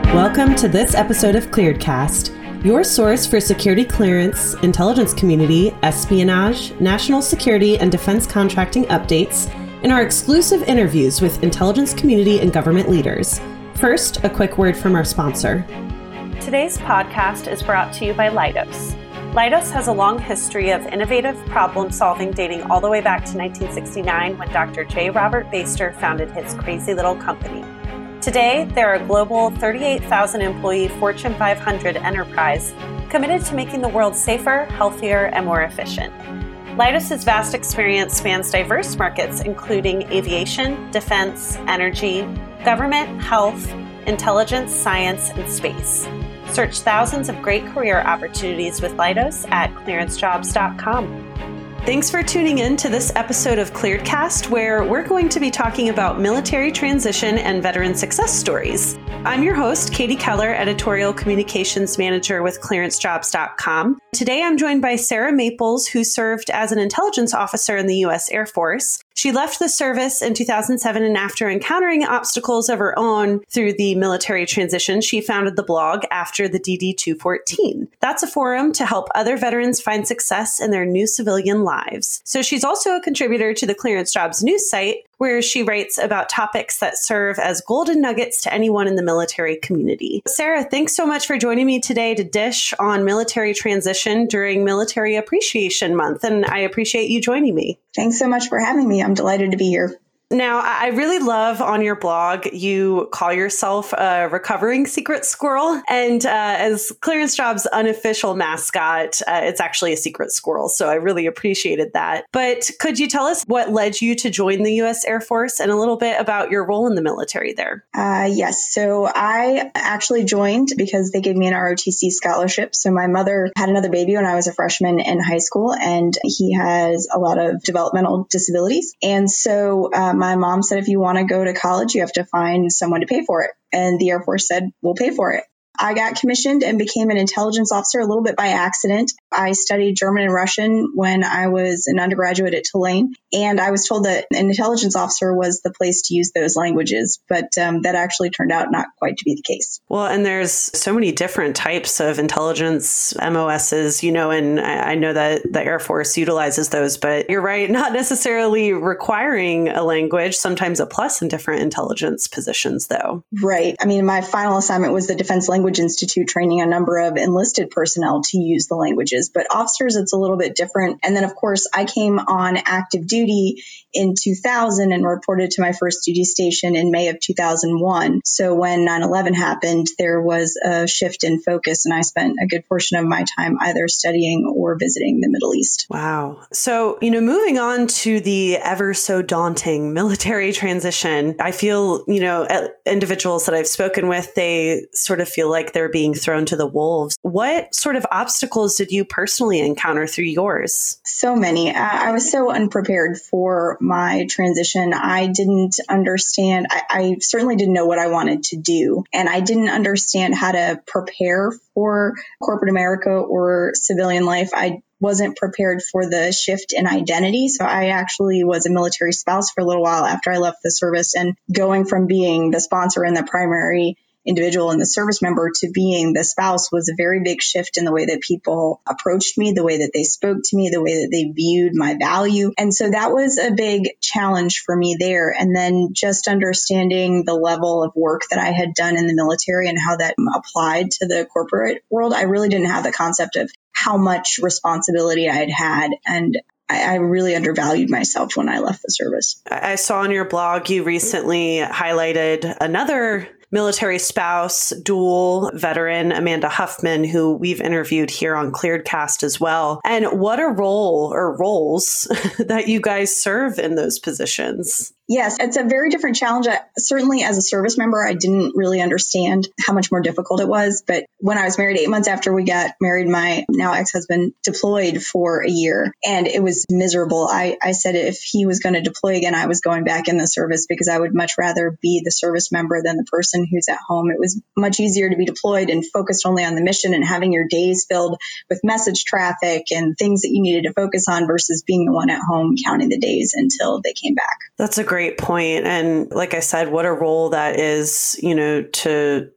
Welcome to this episode of ClearedCast, your source for security clearance, intelligence community, espionage, national security, and defense contracting updates, and our exclusive interviews with intelligence community and government leaders. First, a quick word from our sponsor. Today's podcast is brought to you by Leidos. Leidos has a long history of innovative problem solving dating all the way back to 1969 when Dr. J. Robert Baster founded his crazy little company. Today, they're a global 38,000 employee Fortune 500 enterprise committed to making the world safer, healthier, and more efficient. Leidos' vast experience spans diverse markets, including aviation, defense, energy, government, health, intelligence, science, and space. Search thousands of great career opportunities with Leidos at clearancejobs.com. Thanks for tuning in to this episode of ClearedCast, where we're going to be talking about military transition and veteran success stories. I'm your host, Katie Keller, Editorial Communications Manager with clearancejobs.com. Today, I'm joined by Sarah Maples, who served as an intelligence officer in the U.S. Air Force. She left the service in 2007, and after encountering obstacles of her own through the military transition, she founded the blog After the DD-214. That's a forum to help other veterans find success in their new civilian lives. So she's also a contributor to the Clearance Jobs news site, where she writes about topics that serve as golden nuggets to anyone in the military community. Sarah, thanks so much for joining me today to dish on military transition during Military Appreciation Month, and I appreciate you joining me. Thanks so much for having me. I'm delighted to be here. Now, I really love on your blog, you call yourself a recovering secret squirrel. And as Clearance Jobs' unofficial mascot, it's actually a secret squirrel. So I really appreciated that. But could you tell us what led you to join the U.S. Air Force and a little bit about your role in the military there? Yes. So I actually joined because they gave me an ROTC scholarship. So my mother had another baby when I was a freshman in high school, and he has a lot of developmental disabilities. And so my mom said, if you want to go to college, you have to find someone to pay for it. And the Air Force said, we'll pay for it. I got commissioned and became an intelligence officer a little bit by accident. I studied German and Russian when I was an undergraduate at Tulane, and I was told that an intelligence officer was the place to use those languages, but that actually turned out not quite to be the case. Well, and there's so many different types of intelligence MOSs, and I know that the Air Force utilizes those, but you're right, not necessarily requiring a language, sometimes a plus in different intelligence positions, though. Right. I mean, my final assignment was the Defense Language Institute, training a number of enlisted personnel to use the languages, but officers, it's a little bit different. And then, of course, I came on active duty in 2000 and reported to my first duty station in May of 2001. So when 9/11 happened, there was a shift in focus, and I spent a good portion of my time either studying or visiting the Middle East. Wow. So, moving on to the ever so daunting military transition, I feel, individuals that I've spoken with, they sort of feel like they're being thrown to the wolves. What sort of obstacles did you personally encounter through yours? So many. I was so unprepared for my transition. I didn't understand. I certainly didn't know what I wanted to do. And I didn't understand how to prepare for corporate America or civilian life. I wasn't prepared for the shift in identity. So I actually was a military spouse for a little while after I left the service, and going from being the sponsor and the primary individual and the service member to being the spouse was a very big shift in the way that people approached me, the way that they spoke to me, the way that they viewed my value. And so that was a big challenge for me there. And then just understanding the level of work that I had done in the military and how that applied to the corporate world. I really didn't have the concept of how much responsibility I had had, and I really undervalued myself when I left the service. I saw on your blog you recently highlighted another military spouse, dual veteran, Amanda Huffman, who we've interviewed here on ClearedCast as well. And what a role or roles that you guys serve in those positions. Yes, it's a very different challenge. Certainly as a service member, I didn't really understand how much more difficult it was. But when I was married, 8 months after we got married, my now ex-husband deployed for a year, and it was miserable. I said if he was going to deploy again, I was going back in the service because I would much rather be the service member than the person who's at home. It was much easier to be deployed and focused only on the mission and having your days filled with message traffic and things that you needed to focus on versus being the one at home counting the days until they came back. That's a great point. And like I said, what a role that is, to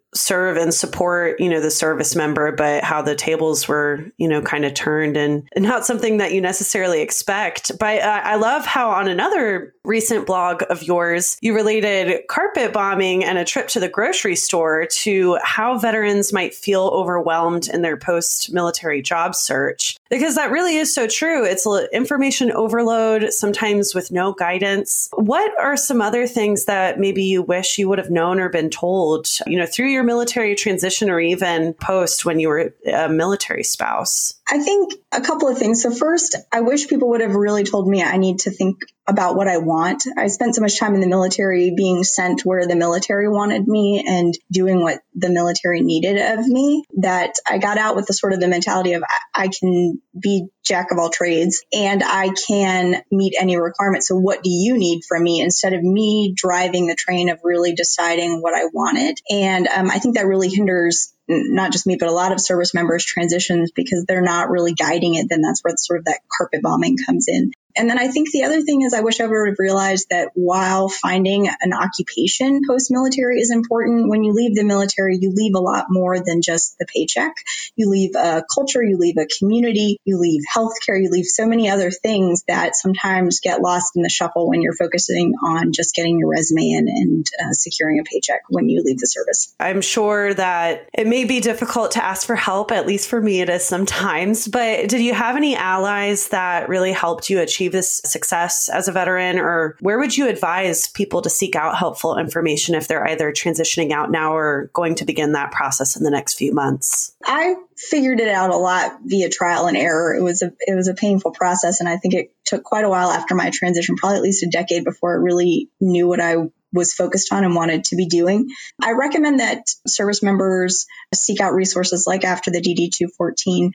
serve and support, the service member, but how the tables were, kind of turned and not something that you necessarily expect. But I love how on another recent blog of yours, you related carpet bombing and a trip to the grocery store to how veterans might feel overwhelmed in their post-military job search. Because that really is so true. It's information overload, sometimes with no guidance. What are some other things that maybe you wish you would have known or been told, through your military transition or even post when you were a military spouse? I think a couple of things. So first, I wish people would have really told me I need to think about what I want. I spent so much time in the military being sent where the military wanted me and doing what the military needed of me that I got out with the mentality of I can be jack of all trades and I can meet any requirement. So what do you need from me, instead of me driving the train of really deciding what I wanted? And I think that really hinders not just me, but a lot of service members' transitions because they're not really guiding it. Then that's where that carpet bombing comes in. And then I think the other thing is I wish I would have realized that while finding an occupation post-military is important, when you leave the military, you leave a lot more than just the paycheck. You leave a culture, you leave a community, you leave healthcare, you leave so many other things that sometimes get lost in the shuffle when you're focusing on just getting your resume in and securing a paycheck when you leave the service. I'm sure that it may be difficult to ask for help, at least for me it is sometimes, but did you have any allies that really helped you achieve this success as a veteran, or where would you advise people to seek out helpful information if they're either transitioning out now or going to begin that process in the next few months? I figured it out a lot via trial and error. It was a painful process, and I think it took quite a while after my transition, probably at least a decade before I really knew what I was focused on and wanted to be doing. I recommend that service members seek out resources like After the DD 214,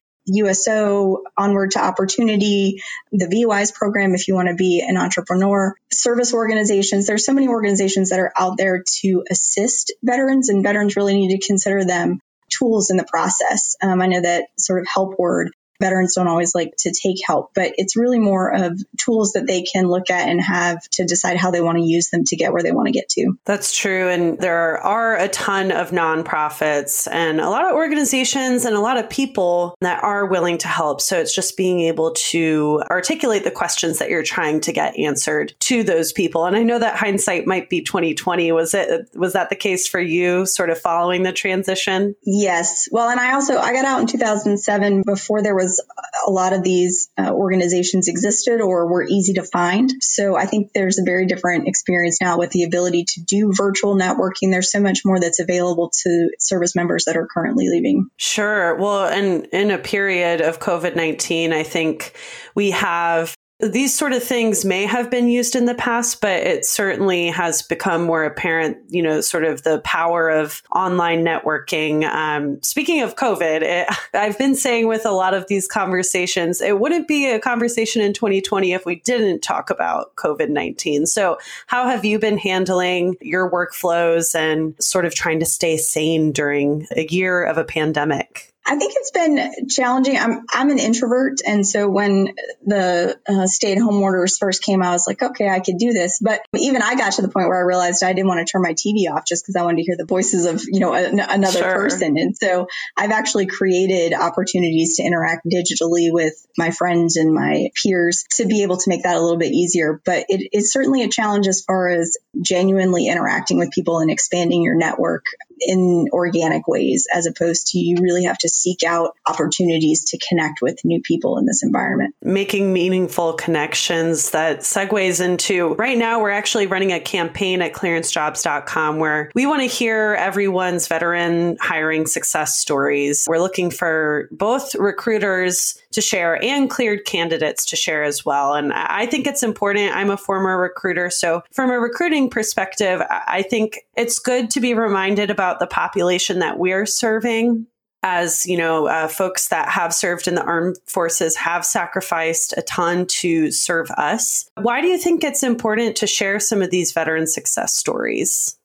USO, Onward to Opportunity, the VWise program if you want to be an entrepreneur, service organizations. There's so many organizations that are out there to assist veterans, and veterans really need to consider them tools in the process. I know that help word, veterans don't always like to take help, but it's really more of tools that they can look at and have to decide how they want to use them to get where they want to get to. That's true. And there are a ton of nonprofits and a lot of organizations and a lot of people that are willing to help. So it's just being able to articulate the questions that you're trying to get answered to those people. And I know that hindsight might be 2020. Was that the case for you following the transition? Yes. Well, and I got out in 2007 before there was a lot of these organizations existed or were easy to find. So I think there's a very different experience now with the ability to do virtual networking. There's so much more that's available to service members that are currently leaving. Sure. Well, and in a period of COVID-19, I think we have these sort of things may have been used in the past, but it certainly has become more apparent, the power of online networking. Speaking of COVID, I've been saying with a lot of these conversations, it wouldn't be a conversation in 2020 if we didn't talk about COVID-19. So how have you been handling your workflows and trying to stay sane during a year of a pandemic? I think it's been challenging. I'm an introvert. And so when the stay-at-home orders first came, I was like, okay, I could do this. But even I got to the point where I realized I didn't want to turn my TV off just because I wanted to hear the voices of, another person. And so I've actually created opportunities to interact digitally with my friends and my peers to be able to make that a little bit easier. But it is certainly a challenge as far as genuinely interacting with people and expanding your network in organic ways, as opposed to you really have to seek out opportunities to connect with new people in this environment. Making meaningful connections that segues into right now, we're actually running a campaign at clearancejobs.com where we want to hear everyone's veteran hiring success stories. We're looking for both recruiters to share and cleared candidates to share as well. And I think it's important. I'm a former recruiter. So from a recruiting perspective, I think it's good to be reminded about the population that we're serving. As folks that have served in the armed forces have sacrificed a ton to serve us. Why do you think it's important to share some of these veteran success stories?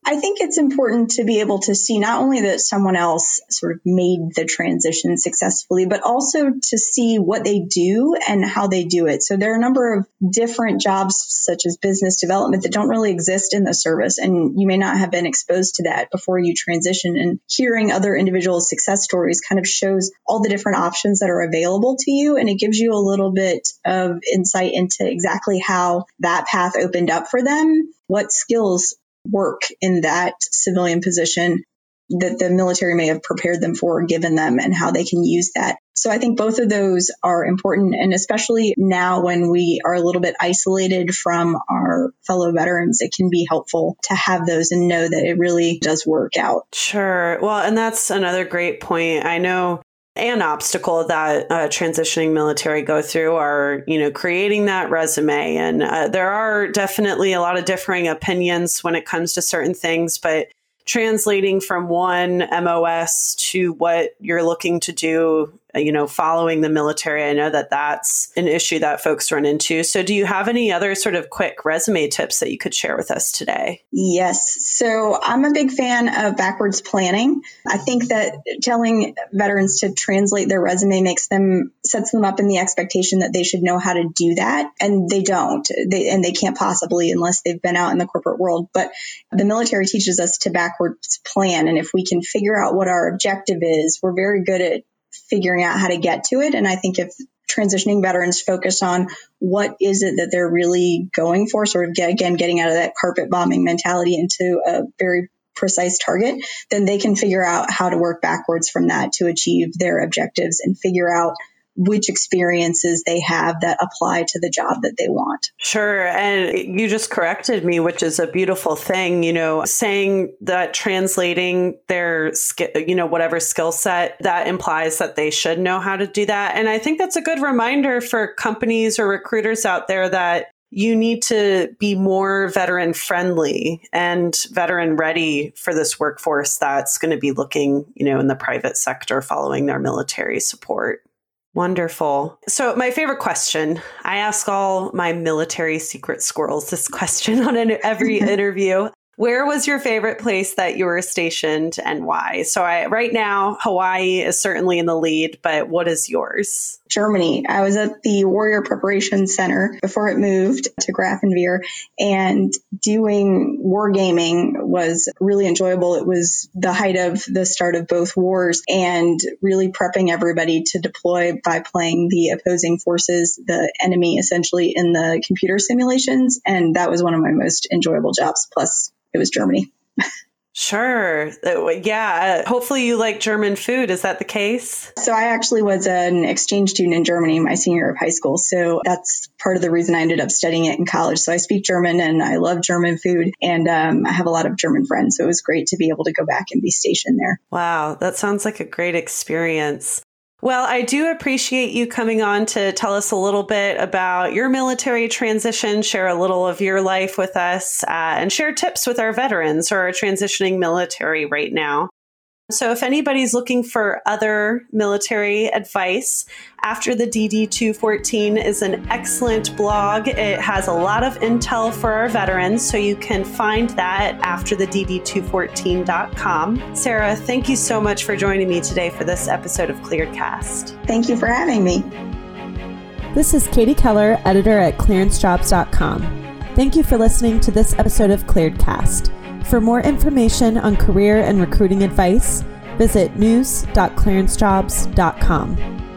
I think it's important to be able to see not only that someone else sort of made the transition successfully, but also to see what they do and how they do it. So there are a number of different jobs, such as business development, that don't really exist in the service. And you may not have been exposed to that before you transition. And hearing other individuals' success stories kind of shows all the different options that are available to you. And it gives you a little bit of insight into exactly how that path opened up for them, what skills work in that civilian position that the military may have prepared them for or given them, and how they can use that. So I think both of those are important. And especially now when we are a little bit isolated from our fellow veterans, it can be helpful to have those and know that it really does work out. Sure. Well, and that's another great point. I know an obstacle that transitioning military go through are, creating that resume. And there are definitely a lot of differing opinions when it comes to certain things, but translating from one MOS to what you're looking to do, following the military, I know that that's an issue that folks run into. So do you have any other sort of quick resume tips that you could share with us today? Yes. So I'm a big fan of backwards planning. I think that telling veterans to translate their resume sets them up in the expectation that they should know how to do that. And they don't. They can't possibly unless they've been out in the corporate world. But the military teaches us to backwards plan. And if we can figure out what our objective is, we're very good at figuring out how to get to it. And I think if transitioning veterans focus on what is it that they're really going for, sort of getting out of that carpet bombing mentality into a very precise target, then they can figure out how to work backwards from that to achieve their objectives and figure out which experiences they have that apply to the job that they want. Sure. And you just corrected me, which is a beautiful thing, saying that translating their whatever skill set, that implies that they should know how to do that. And I think that's a good reminder for companies or recruiters out there that you need to be more veteran friendly and veteran ready for this workforce that's going to be looking, in the private sector following their military support. Wonderful. So my favorite question, I ask all my military secret squirrels this question on every interview. Where was your favorite place that you were stationed and why? So right now, Hawaii is certainly in the lead, but what is yours? Germany. I was at the Warrior Preparation Center before it moved to Grafenwehr, and doing wargaming was really enjoyable. It was the height of the start of both wars, and really prepping everybody to deploy by playing the opposing forces, the enemy essentially, in the computer simulations. And that was one of my most enjoyable jobs. Plus, it was Germany. Sure. Yeah. Hopefully you like German food. Is that the case? So I actually was an exchange student in Germany my senior year of high school. So that's part of the reason I ended up studying it in college. So I speak German and I love German food, and I have a lot of German friends. So it was great to be able to go back and be stationed there. Wow. That sounds like a great experience. Well, I do appreciate you coming on to tell us a little bit about your military transition, share a little of your life with us, and share tips with our veterans who are transitioning military right now. So if anybody's looking for other military advice, After the DD-214 is an excellent blog. It has a lot of intel for our veterans, so you can find that at aftertheDD214.com. Sarah, thank you so much for joining me today for this episode of ClearedCast. Thank you for having me. This is Katie Keller, editor at clearancejobs.com. Thank you for listening to this episode of ClearedCast. For more information on career and recruiting advice, visit news.clearancejobs.com.